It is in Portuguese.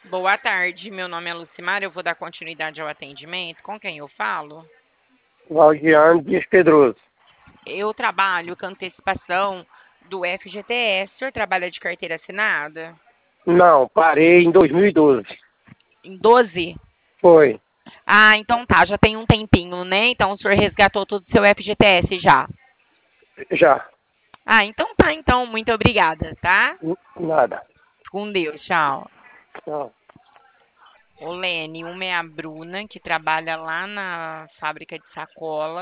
Boa tarde, meu nome é Lucimar, eu vou dar continuidade ao atendimento. Com quem eu falo? Valdiano Dias Pedroso. Eu trabalho com antecipação do FGTS. O senhor trabalha de carteira assinada? Não, parei em 2012. Em 12? Foi, Ah, então tá, já tem um tempinho, né? Então o senhor resgatou todo o seu FGTS já. já. Ah, então tá, então. Muito obrigada, tá? Nada. Com Deus, tchau. Não. Ô, Lene, uma é a Bruna, que trabalha lá na fábrica de sacola.